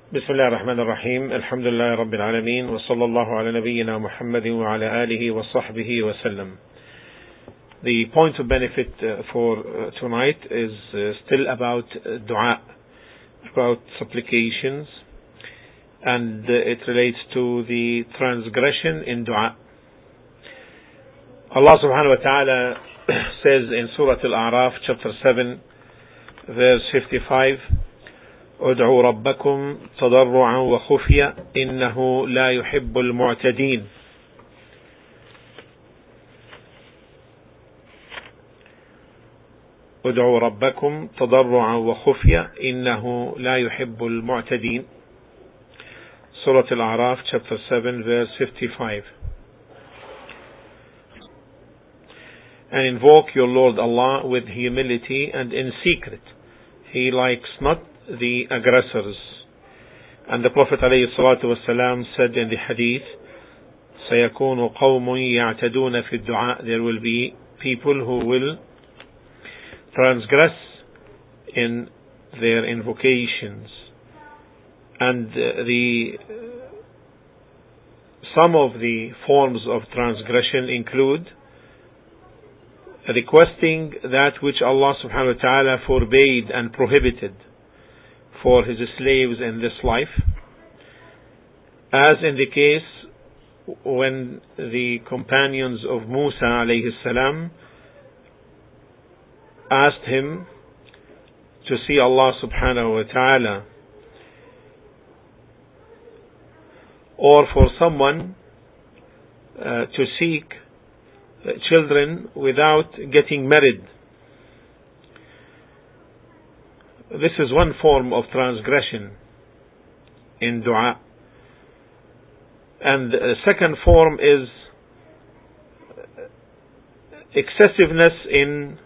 بسم الله الرحمن الرحيم. الحمد لله رب العالمين، وصلى الله على نبينا محمد وعلى آله وصحبه وسلم. The point of benefit for tonight is still about dua, about supplications, and it relates to the transgression in dua. Allah subhanahu wa ta'ala says in Surah Al-A'raf chapter 7 verse 55, ادعوا ربكم تضرعا وخفيا إنه لا يحب المعتدين. ادعوا ربكم تضرعا وخفيا إنه لا يحب المعتدين. Surah Al-A'raf chapter 7 verse 55. And invoke your Lord Allah with humility and in secret. He likes not the aggressors. And the Prophet ﷺ said in the hadith, سيكون قوم يعتدون في الدعاء. There will be people who will transgress in their invocations. And some of the forms of transgression include requesting that which Allah subhanahu wa ta'ala forbade and prohibited for His slaves in this life, as in the case when the companions of Musa alayhi salam asked him to see Allah subhanahu wa ta'ala, or for someone to seek children without getting married. This is one form of transgression in dua. And the second form is excessiveness in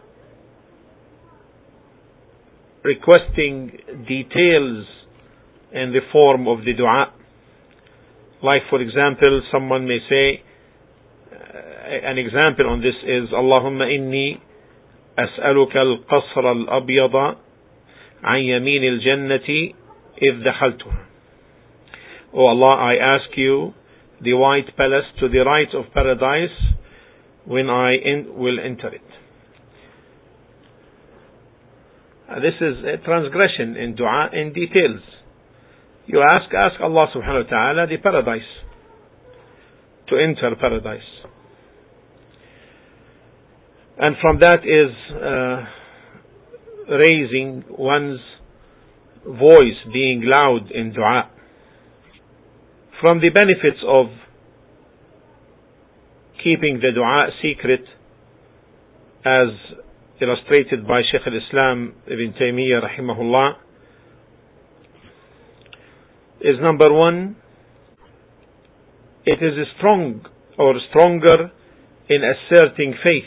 requesting details in the form of the dua. Like, for example, someone may say, an example on this is, Allahumma inni as'aluka al-qasr al-abyada an yamin al-jannati if dakhaltuha. Oh Allah, I ask you the white palace to the right of paradise when I will enter it. This is a transgression in dua in details. You ask Allah subhanahu wa ta'ala the paradise, to enter paradise. And from that is raising one's voice, being loud in dua. From the benefits of keeping the dua secret, as illustrated by Shaykh al-Islam Ibn Taymiyyah rahimahullah, is number one, it is strong or stronger in asserting faith,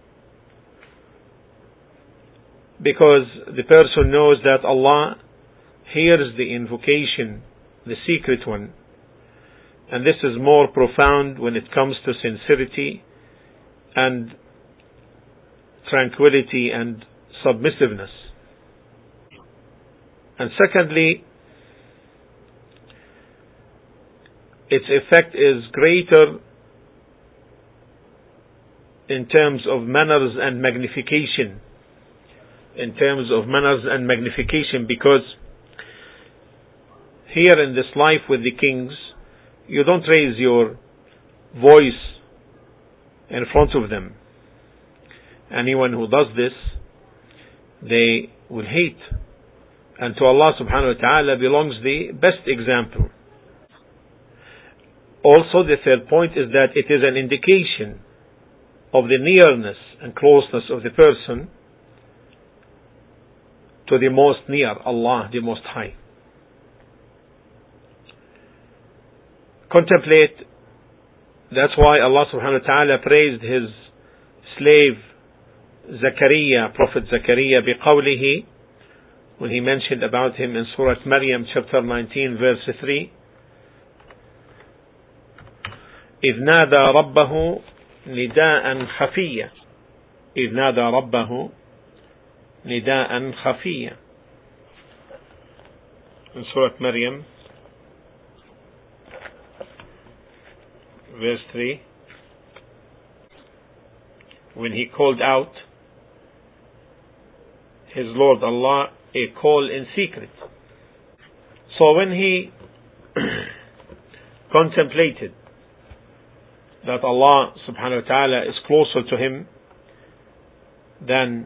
because the person knows that Allah hears the invocation, the secret one, and this is more profound when it comes to sincerity and tranquility and submissiveness. And secondly, its effect is greater in terms of manners and magnification. Because here in this life with the kings, you don't raise your voice in front of them. Anyone who does this, they will hate. And to Allah subhanahu wa ta'ala belongs the best example. Also, the third point is that it is an indication of the nearness and closeness of the person to the most near, Allah, the Most High. Contemplate, that's why Allah subhanahu wa ta'ala praised His slave Zakaria, Prophet Zakaria, biqawlihi, when He mentioned about him in Surah Maryam chapter 19 verse 3, إذ نادى ربه نداء خفيا. إذ نادى ربه نداء خفيا. In Surah Maryam verse 3, when he called out his Lord Allah a call in secret. So when he contemplated that Allah subhanahu wa ta'ala is closer to him than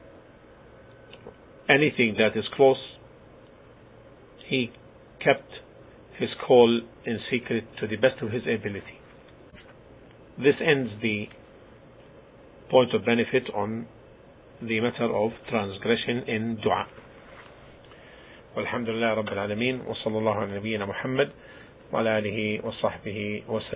anything that is close, he kept his call in secret to the best of his ability. This ends the point of benefit on the matter of transgression in dua. Walhamdulillah Rabbil Alameen, wa sallallahu ala nabiyyina Muhammad wa ala alihi wa sahbihi wa sallam.